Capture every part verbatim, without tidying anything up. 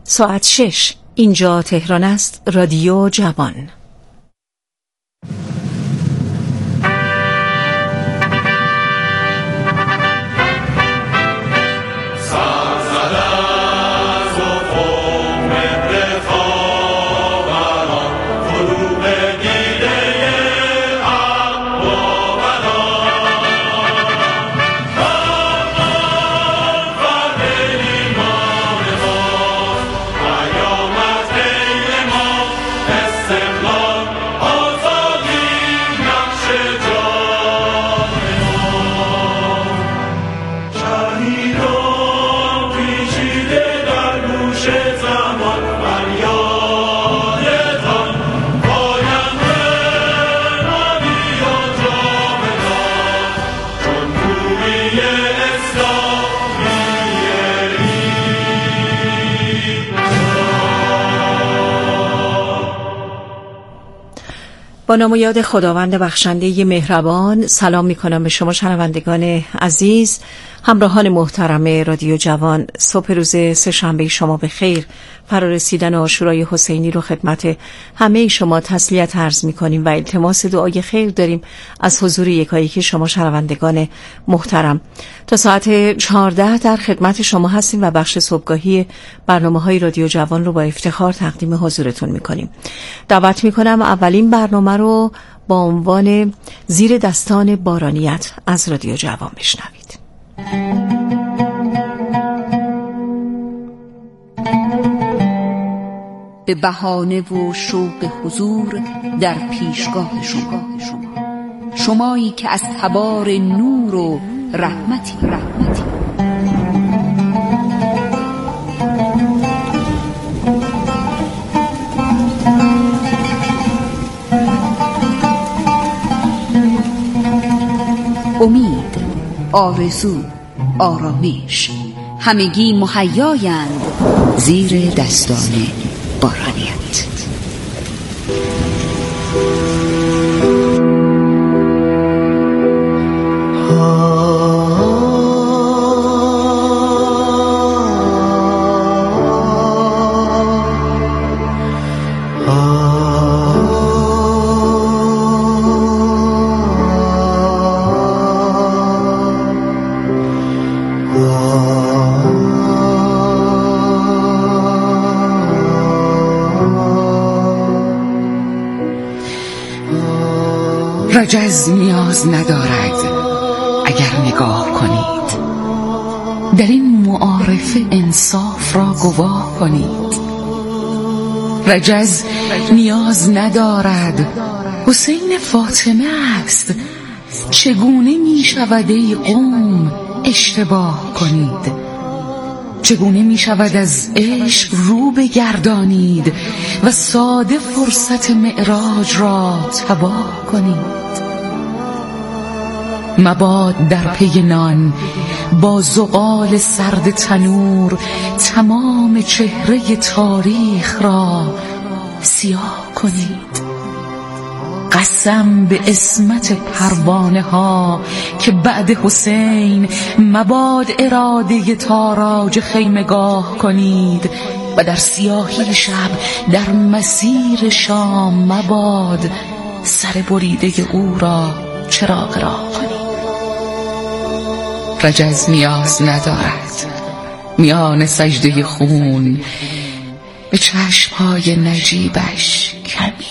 ساعت شش. اینجا تهران است. رادیو جوان. با نام و یاد خداوند بخشنده مهربان سلام می کنم به شما شنوندگان عزیز، همراهان محترم رادیو جوان. صبح روز سه‌شنبه شما به خیر. فرارسیدن عاشورای حسینی رو خدمت همه شما تسلیت عرض می کنیم و التماس دعای خیر داریم از حضور یکایک شما شنوندگان محترم. تا ساعت چهارده در خدمت شما هستیم و بخش صبحگاهی برنامه‌های رادیو جوان رو با افتخار تقدیم حضورتون می کنیم. دعوت می کنم اولین برنامه رو با عنوان زیر دستان بارانیت از رادیو جوان بشنوید. به بهانه و شوق حضور در پیشگاه شما، شمایی که از تبار نور و رحمتی رحمتی امید، آرزو، آرامش همگی مهیایند زیر دستان بارانیت. رجز نیاز ندارد اگر نگاه کنید، در این معارف انصاف را گواه کنید. رجز نیاز ندارد، حسین فاطمه است. چگونه می شود ای قوم اشتباه کنید؟ چگونه می شود از عشق رو بگردانید و ساده فرصت معراج را تباه کنید؟ مباد در پی نان با زغال سرد تنور تمام چهره تاریخ را سیاه کنید. قسم به عصمت پروانه ها که بعد حسین مباد اراده تاراج خیمگاه کنید و در سیاهی شب در مسیر شام مباد سر بریده او را چراغ راه کنید. رجز نیاز ندارد میان سجده خون به چشمهای نجیبش کمی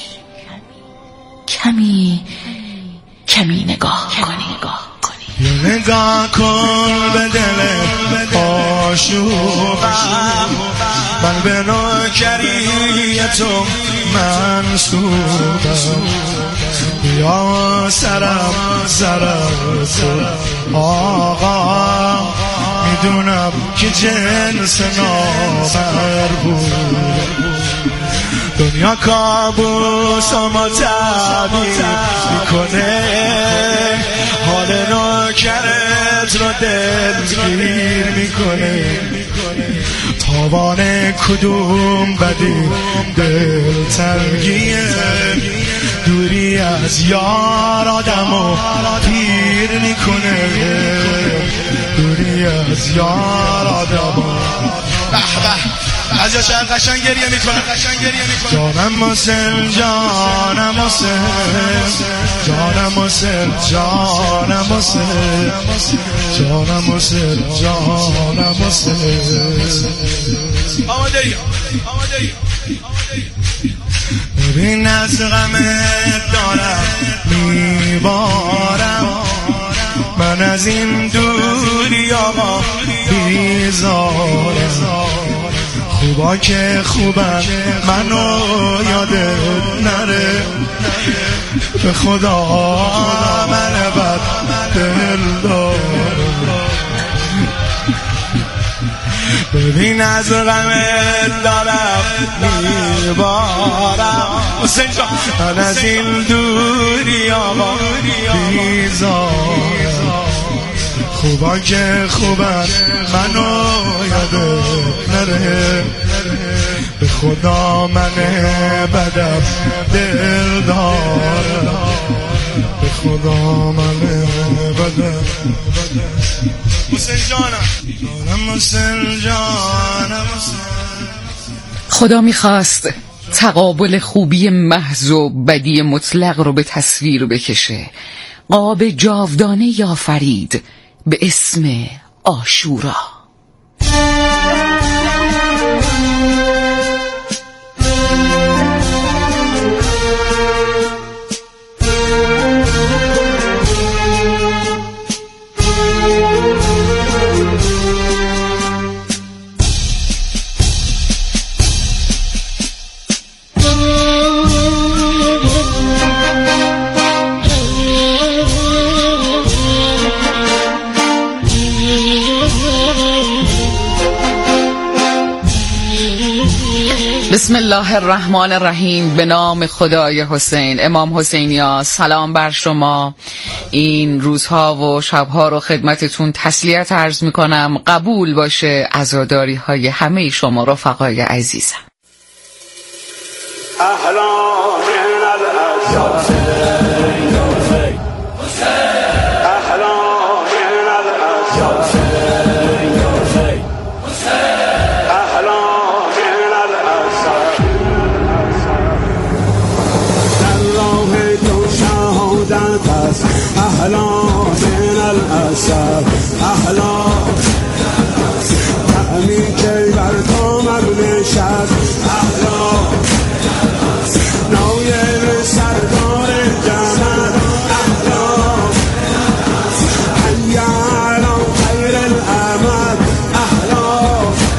کمی کمی نگاه کنی. یه نگاه کن به دل آشوقم، من به نوکری تو منصوبم. یا سرم سرم تو آقا، میدونم که جنس نامر بود. دنیا کابوس ما تعبیر میکنه، حال نوکرت رو دلگیر میکنه. تاوان کدوم بدی دل تنگیه، دوری از یار آدمو پیر میکنه. دوری از یار آدمو به به از شهر قشنگ گریه میکنه قشنگ گریه میکنه جانم حسین جانم حسین جانم حسین جانم حسین جانم حسین جانم حسین آماده ای آماده ای ببین از غمت دارم میبارم من از این دوری آقا بیزارم خوبا که خوبن منو یادت نره به خدا من بد دل دارم ببین از غمت دارم میبارم حسین جان من از این دوری آقا بیزارم خوبا که خوبن منو یادت نره به خدا من بدم دل دارم به خدا من بدم حسین جانم جانم حسین جانم خدا میخواست تقابل خوبی محض و بدی مطلق رو به تصویر بکشه. قاب جاودانه یا فرید به اسم عاشورا. بسم الله الرحمن الرحیم. به نام خدای حسین. امام حسینیا سلام بر شما. این روزها و شبها رو خدمتتون تسلیت عرض می کنم. قبول باشه عزاداری های همه شما رفقای عزیزم. أهلا من الأسد أهلا تأمین که بر دامم نشست أهلا نایر سردار جمل أهلا حی علی خیر العمل أهلا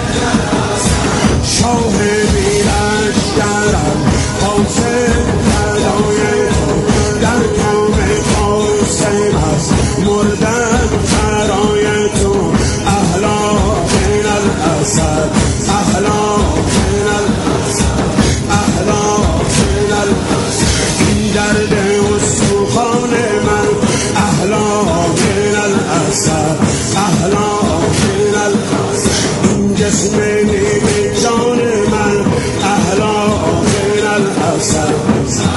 شاه بیلشگرم حسین فدای تو در قوم حسین هست مردن برای تو اهلا من الاسد اهلا من الاسد اهلا من الاسد این درد استخوان من اهلا من الاسد اهلا من الاسد این جسم نیمه جان من اهلا من الاسد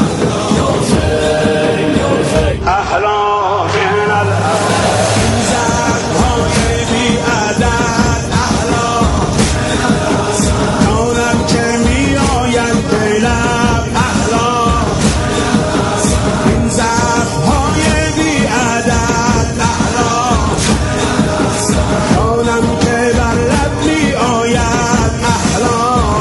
اهلا من الاسد این زخم‌های بی عدد اهلا دانم که می آید به لب اهلا این زخم‌های بی عدد اهلا دانم که بر لب می آید اهلا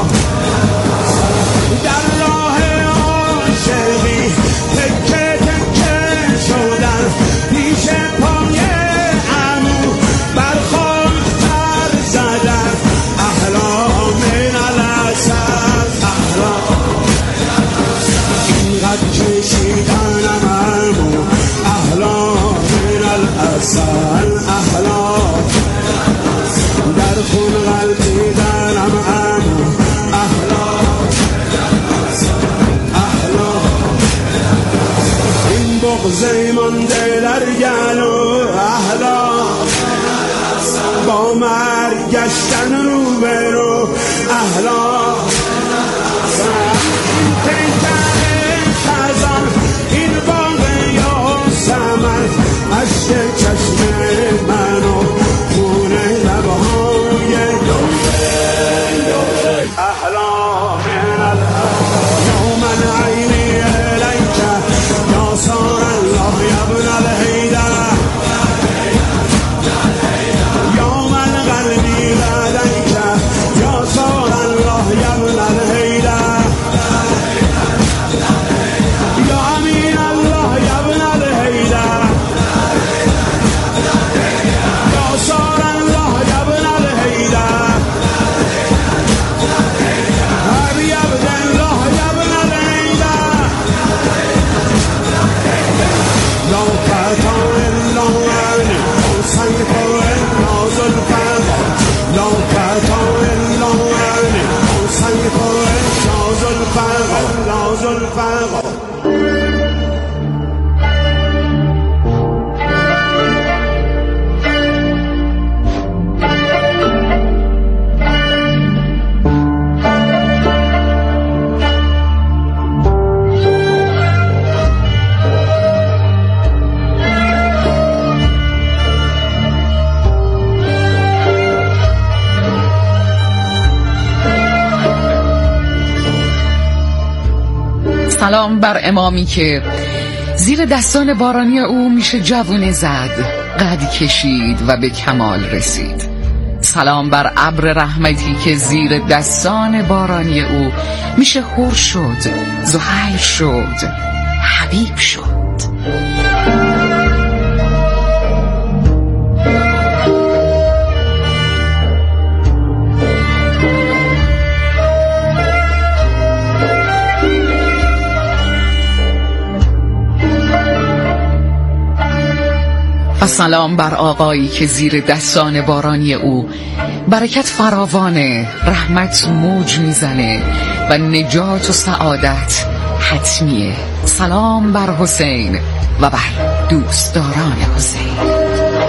در راه عاشقی تکه تکه شدن پیش پای عمو بر خاک پر زدن اهلا من الاسد اهلا اینقدر کشیدنم عمو اهلا من الاسد اهلا در خون غلطیدنم عمو اهلا اهلا این بغضه مانده در گلو اهلا با مرگ گشتن رو به رو اهلا این پیکر خزان این باغ یاسمن عشق چشم منو خون لبهای أحلى من الأحلام يوم عيني إليك يا صار الله يا ابن الهيدا يوم الغربي لديك يا صار الله يا ابن الهيدا يا أمين الله يا ابن الهيدا يا صار الله يا ابن الهيدا أبي عبد الله يا ابن الهيدا لو كتان اللون سيف النازل فضل لو كتان اللون سيف النازل فضل نازل فضل سلام بر امامی که زیر دستان بارانی او میشه جوونه زد، قد کشید و به کمال رسید. سلام بر ابر رحمتی که زیر دستان بارانی او میشه حور شد، زهیر شد، حبیب شد. و سلام بر آقایی که زیر دستان بارانی او برکت فراوانه، رحمت موج میزنه و نجات و سعادت حتمیه. سلام بر حسین و بر دوستداران حسین.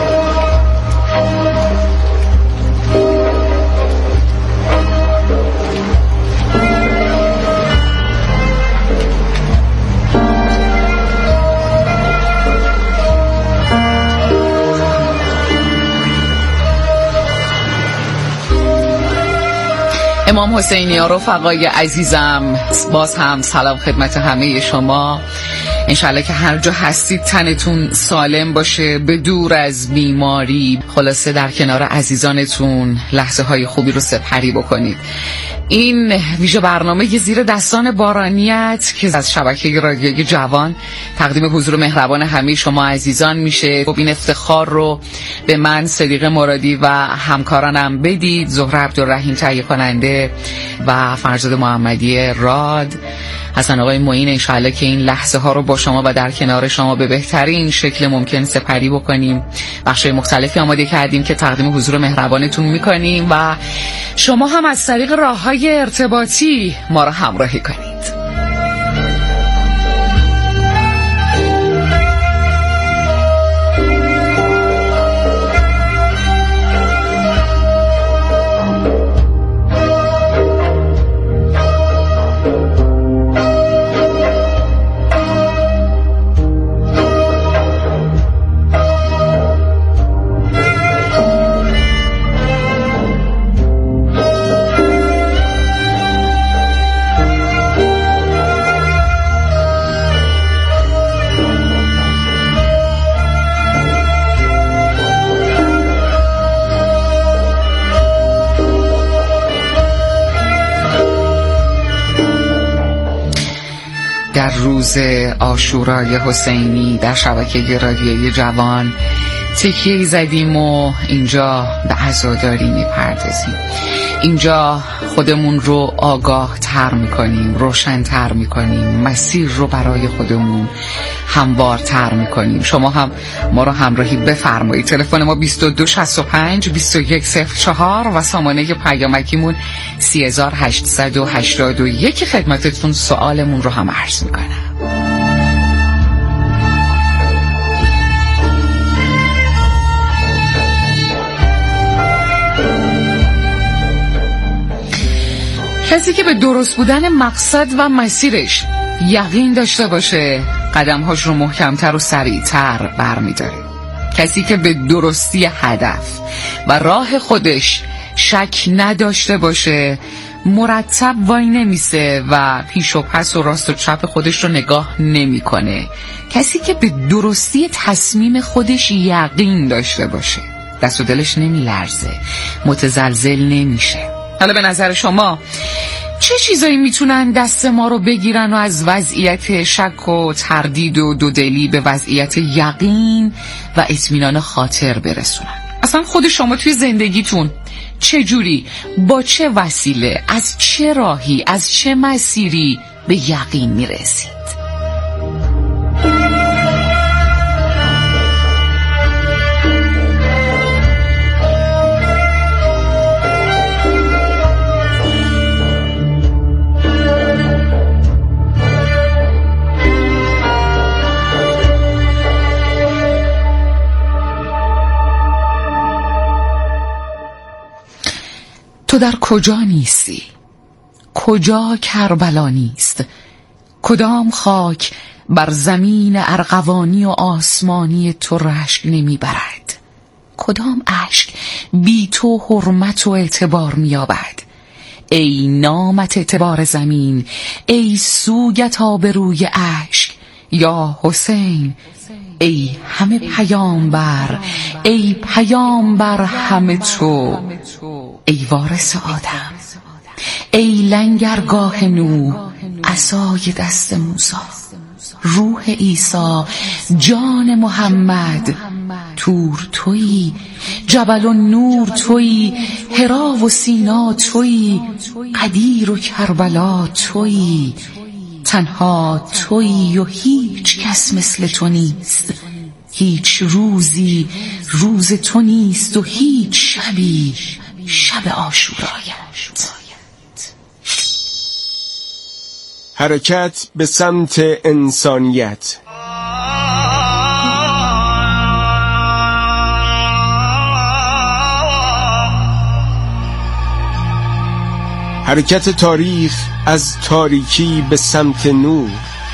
امام حسینی ها، رفقای عزیزم، باز هم سلام خدمت همه شما. انشالله که هر جا هستید تنتون سالم باشه، به دور از بیماری، خلاصه در کنار عزیزانتون لحظه های خوبی رو سپری بکنید. این ویژه برنامه زیر دستان بارانیت که از شبکه رادیوی جوان تقدیم حضور مهربان همه شما عزیزان میشه. خب این افتخار رو به من صدیقه مرادی و همکارانم بدید، زهره عبدالرحیم تهیه کننده و فرزاد محمدی راد، حسن آقای معین. انشاءالله که این لحظه ها رو با شما و در کنار شما به بهترین شکل ممکن سپری بکنیم. بخشای مختلفی آماده کردیم که تقدیم حضور مهربانتون میکنیم و شما هم از طریق راه‌های ارتباطی ما رو همراهی کنید. در روز عاشورای حسینی در شبکه رادیوی جوان تکیه زدیم و اینجا به عزاداری میپردازیم. اینجا خودمون رو آگاه تر میکنیم، روشن تر میکنیم، مسیر رو برای خودمون هموار تر میکنیم. شما هم ما رو همراهی بفرمایید. تلفن ما بیست و دو شصت و پنج بیست و یک صفر چهار و سامانه پیامکیمون سه هزار هشتصد و هشتاد و یک. خدمتتون سوالمون رو هم عرض میکنم. کسی که به درست بودن مقصد و مسیرش یقین داشته باشه قدمهاش رو محکمتر و سریعتر برمی‌داره. کسی که به درستی هدف و راه خودش شک نداشته باشه مرتب وای نمیسه و پیش و پس و راست و چپ خودش رو نگاه نمیکنه. کسی که به درستی تصمیم خودش یقین داشته باشه، دست و دلش نمیلرزه، متزلزل نمیشه. حالا به نظر شما چه چیزایی میتونن دست ما رو بگیرن و از وضعیت شک و تردید و دودلی به وضعیت یقین و اطمینان خاطر برسونن؟ اصلا خود شما توی زندگیتون چه جوری، با چه وسیله، از چه راهی، از چه مسیری به یقین میرسید؟ تو در کجا نیستی؟ کجا کربلا نیست؟ کدام خاک بر زمین ارغوانی و آسمانی تو رشک نمی برد؟ کدام اشک بی تو حرمت و اعتبار می یابد؟ ای نامت اعتبار زمین، ای سوگت آبروی اشک، یا حسین، ای همه پیامبر، ای پیامبر همه تو، ای وارث آدم، ای لنگرگاه نوح، عصای دست موسی، روح عیسی، جان محمد، تور تویی، جبل و نور تویی، حرا و سینا تویی، قدیر و کربلا تویی، تنها تویی و هیچ کس مثل تو نیست، هیچ روزی روز تو نیست و هیچ شبی شب عاشورایت. حرکت به سمت انسانیت. حرکت تاریخ از تاریکی به سمت نور.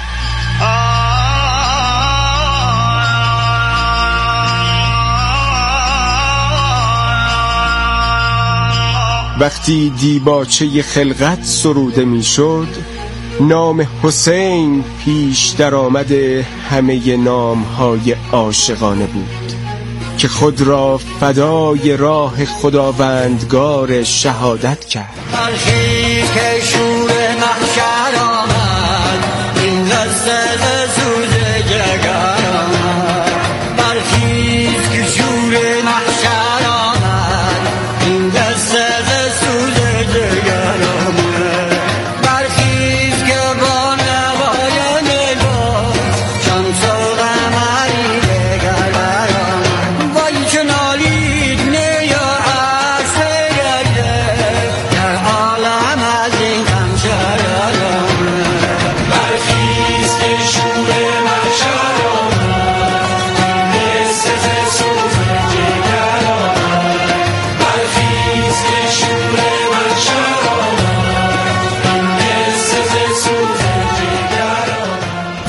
وقتی دیباچه خلقت سروده میشد، نام حسین پیش در آمد همه نامهای عاشقانه بود که خود را فدای راه خداوندگار شهادت کرد. برخی که شور محشر آمد، این قصه سوز جگر آمد. برخی که شور محشر آمد، این قصه سوز جگر آمد. برخی که با نوای نگاه شمس و قمری دگر برآمد. وای که نالید نیا عرش گرده، در عالم از این غم شرار آمد. برخیز که شور محشر آمد، این قصه سوز جگر آمد. برخیز که شور محشر آمد، این قصه سوز جگر آمد.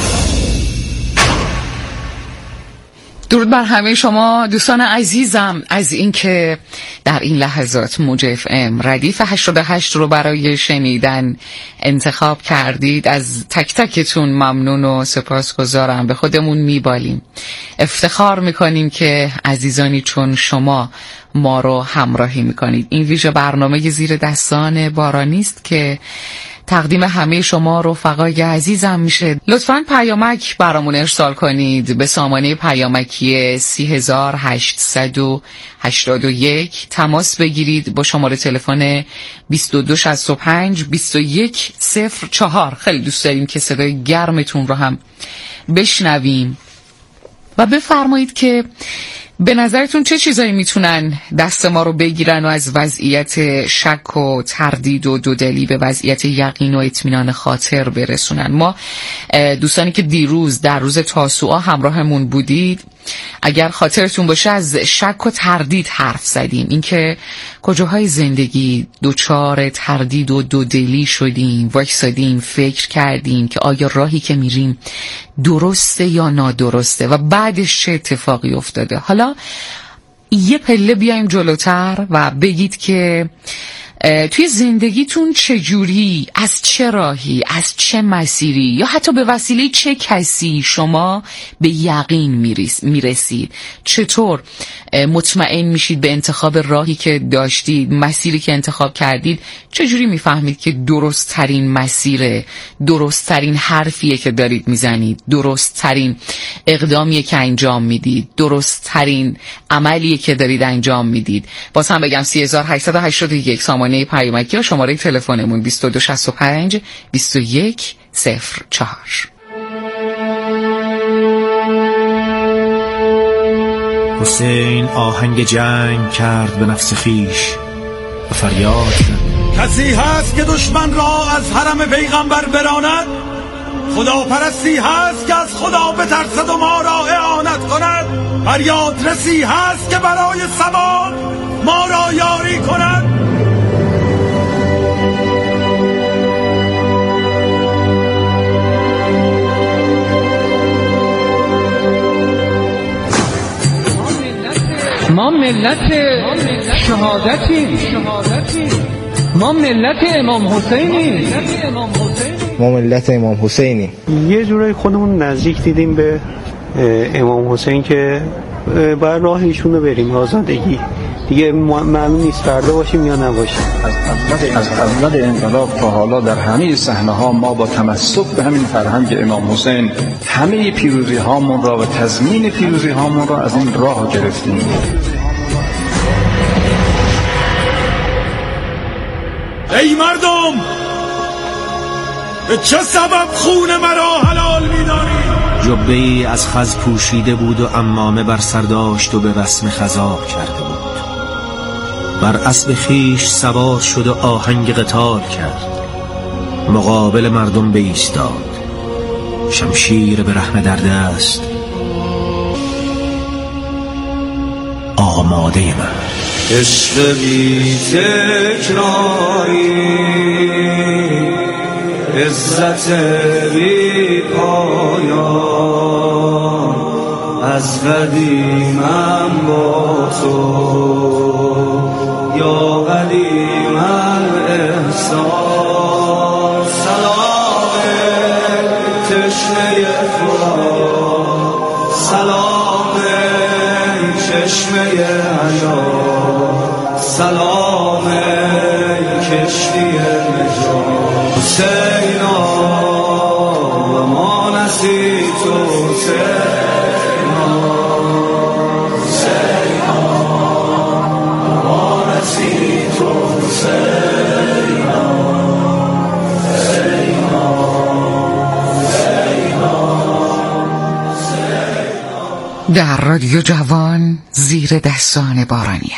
درود بر همه شما دوستان عزیزم از اینکه در این لحظات موج اف ام ردیف هشتاد و هشت رو برای شنیدن انتخاب کردید. از تک تکتون ممنون و سپاسگزارم. به خودمون میبالیم، افتخار میکنیم که عزیزانی چون شما ما رو همراهی میکنید. این ویژه برنامه زیر دستان بارانی است که تقدیم همه شما رفقای عزیزم میشه. لطفاً پیامک برامون ارسال کنید به سامانه پیامکی سه هزار هشتصد و هشتاد و یک. تماس بگیرید با شماره تلفن بیست و دو شصت و پنج بیست و یک صفر چهار. خیلی دوست داریم که صدای گرمتون رو هم بشنویم و بفرمایید که به نظرتون چه چیزایی میتونن دست ما رو بگیرن و از وضعیت شک و تردید و دودلی به وضعیت یقین و اطمینان خاطر برسونن. ما دوستانی که دیروز در روز تاسوعا همراهمون بودید، اگر خاطرتون باشه از شک و تردید حرف زدیم، اینکه کجاهای زندگی دوچار تردید و دودلی شدیم، وایسادیم فکر کردیم که آیا راهی که میریم درسته یا نادرسته و بعدش چه اتفاقی افتاده. حالا یه پله بیایم جلوتر و بگید که توی زندگیتون چجوری، از چه راهی، از چه مسیری یا حتی به وسیله چه کسی شما به یقین میرسید؟ چطور مطمئن میشید به انتخاب راهی که داشتید، مسیری که انتخاب کردید؟ چجوری میفهمید که درست ترین مسیره، درست ترین حرفیه که دارید میزنید، درست ترین اقدامیه که انجام میدید، درست ترین عملیه که دارید انجام میدید؟ باز هم بگم سه هزار و هشتصد و هشتاد و یک سامانه پیامکی و شماره تلفنمون بیست و دو شصت و پنج بیست و یک صفر چهار. حسین آهنگ جنگ کرد به نفس خیش و فریاد زد: کسی هست که دشمن را از حرم پیغمبر براند؟ خدا پرستی هست که از خدا بترسد و ما را اعانت کند؟ فریاد رسی هست که برای ثواب ما را یاری کند؟ ما ملت شهادتیم، ما ملت امام حسینیم، ما ملت امام حسینیم. یه جورایی خودمون نزدیک دیدیم به امام حسین که باید راه ایشون رو بریم، آزادگی دیگه معلوم نیست فردا باشیم یا نباشیم. از اول انقلاب تا حالا در همه صحنه ها ما با تمسک به همین فرهنگ امام حسین همه پیروزی هامون را و تضمین پیروزی هامون را از این راه گرفتیم. ای مردم، به چه سبب خون مرا حلال می‌دانید؟ جبه‌ای از خز پوشیده بود و عمامه بر سر داشت و به رسم خزار کرده بود. بر اسب خیش سوار شد و آهنگ قتال کرد. مقابل مردم بایستاد، شمشیر به رحم در دست، آماده من. عشق بی تکراری، عزت بی پایان، از قدیمم با تو یا قدیم الاحسان. سلام تشنه فرات، سلام چشمه حیات، سلام کشتی نجات. حسینا و ما نسیت حسینا، حسینا و ما نسیت حسینا، حسینا حسینا. در رادیو جوان زیر دستان بارانیت.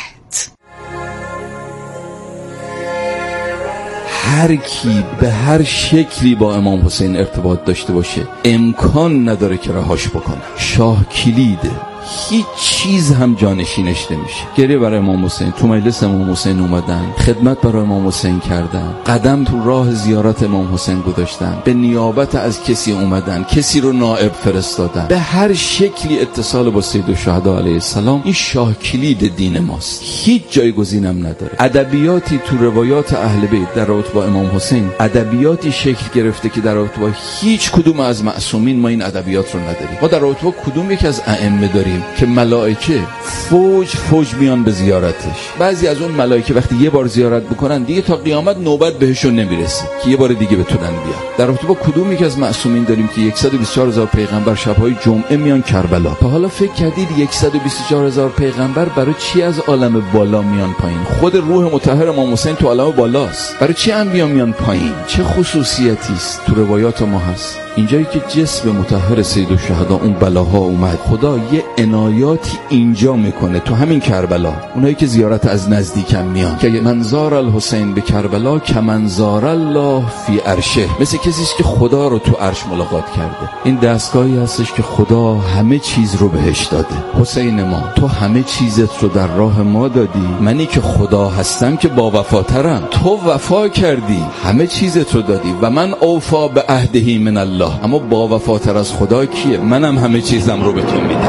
هر کی به هر شکلی با امام حسین ارتباط داشته باشه امکان نداره که رهاش بکنه. شاه کلیده، هیچ چیز هم جانشینش نمیشه. گریه برای امام حسین، تو مجلس امام حسین اومدن، خدمت برای امام حسین کردن، قدم تو راه زیارت امام حسین گذاشتن، به نیابت از کسی اومدن، کسی رو نائب فرستادن، به هر شکلی اتصال با سید الشهدا علیه السلام. این شاه کلید دین ماست، هیچ جایگزینم نداره. ادبیاتی تو روایات اهل بیت در رابطه با امام حسین ادبیاتی شکل گرفته که در رابطه با هیچ کدوم از معصومین ما این ادبیات رو نداریم. ما در رابطه با کدوم یک از ائمه داریم که ملائکه فوج فوج میان به زیارتش. بعضی از اون ملائکه وقتی یه بار زیارت بکنن دیگه تا قیامت نوبت بهشون نمیرسه که یه بار دیگه بتونن بیان. در رابطه با کدوم یک از معصومین داریم که صد و بیست و چهار هزار پیغمبر شبهای جمعه میان کربلا. تا حالا فکر کردید صد و بیست و چهار هزار پیغمبر برای چی از عالم بالا میان پایین؟ خود روح مطهر امام حسین تو عالم بالاست، برای چی انبیا میان پایین؟ چه خصوصیتی است تو روایات ما هست؟ اینجایی که جسم مطهر سید الشهدا اون بلاها اومد، خدا یه عنایاتی اینجا میکنه تو همین کربلا. اونایی که زیارت از نزدیکم میان که منظار الحسین به کربلا که منظار الله فی عرشه، مثل کسیش که خدا رو تو عرش ملاقات کرده. این دستگاهی هستش که خدا همه چیز رو بهش داده. حسین ما، تو همه چیزت رو در راه ما دادی، منی که خدا هستم که با وفاترم، تو وفا کردی، همه چیزت رو دادی و من اوفا به عهده من الله. اما با وفاتر از خدا کیه؟ منم همه چیزم رو به تو میدم.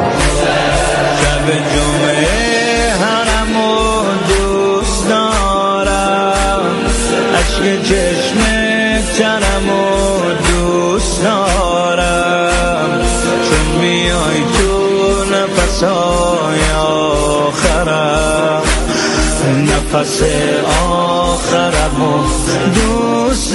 شب جمعه حرم و دوست دارم، نفس آخرمو دوست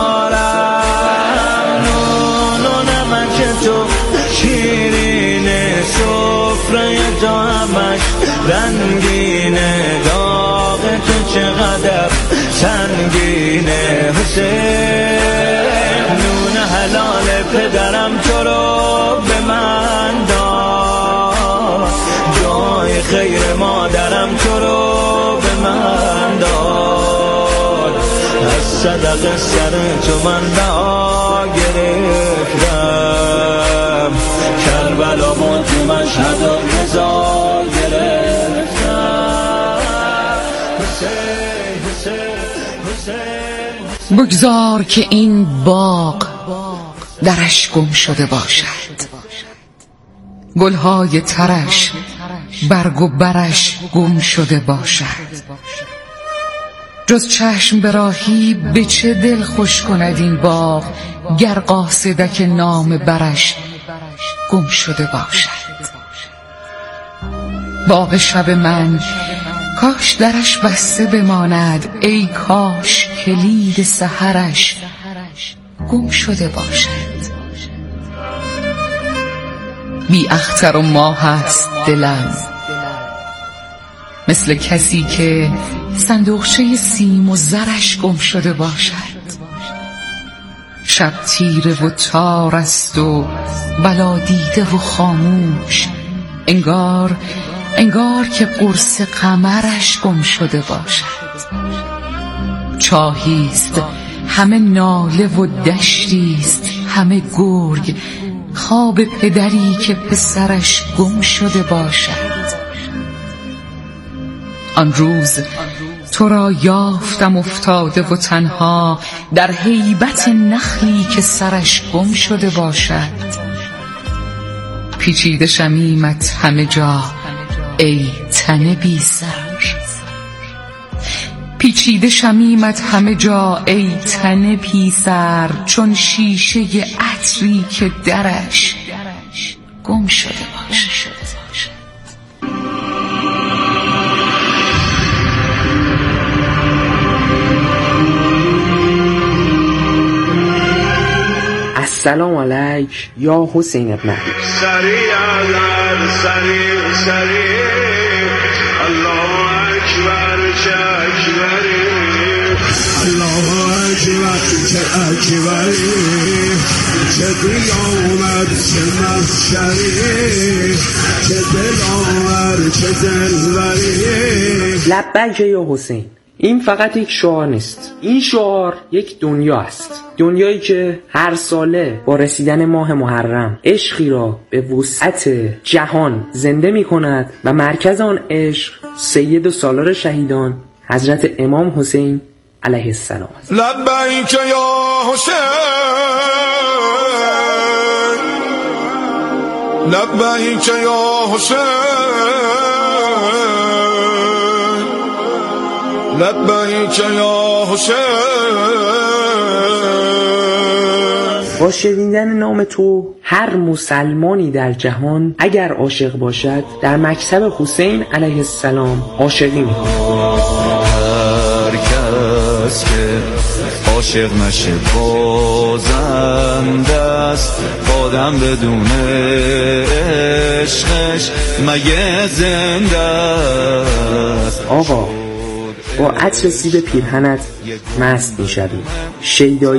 دارم. نون و نمک تو شیرین سفره تو همش رنگینه، داغ تو چقدر سنگینه حسین. نون حلال پدرم تو رو به من داد، جای خیر مادرم تو رو به من داد. از صدق سر تو من بها گرفتم، کربلا و تو مشهد و رضا گرفتم. حسین حسین حسین بگذار که این باغ درش گم شده باشد، گلهای ترش برگ و برش گم شده باشد. جز چشم براهی به چه دل خوش کند این باغ، گر قاصدک نام برش گم شده باشد. باغ شب من کاش درش بسته بماند، ای کاش کلید سحرش گم شده باشد. بی اختر و ماه است دلم، مثل کسی که صندوقچه سیم و زرش گم شده باشد. شب تیره و تار است و بلا دیده و خاموش، انگار انگار که قرص قمرش گم شده باشد. چاهیست همه ناله و دشتیست همه گرگ، خواب پدری که پسرش گم شده باشد. آن روز تو را یافتم افتاده و تنها، در هیبت نخلی که سرش گم شده باشد. پیچیده شمیمت همه جا ای تن بی سر، پیچیده شمیمت همه جا ای تن بی سر، چون شیشه عطری که درش گم شده باشد. السلام علیک یا حسین ابن علی. سریع علم سریع سریع الله اکبر چه اکبری، الله اکبر چه اکبری، چه قیامت چه محشری، چه دلاور چه دلبری. لبیک یا حسین. این فقط یک شعار نیست، این شعار یک دنیا است، دنیایی که هر ساله با رسیدن ماه محرم عشقی را به وسعت جهان زنده می کند و مرکز آن عشق سید و سالار شهیدان حضرت امام حسین علیه السلام است. لبیک یا حسین، لبیک یا حسین، لبیک یا حسین. با شنیدن نام تو هر مسلمانی در جهان اگر عاشق باشد در مکتب حسین علیه السلام عاشقی می‌کند. هر کس که عاشق نشه بازنده است، آدم بدون عشقش مگه زنده است. آقا با عطر سیب پیرهنت مست می‌شوی، شیدایی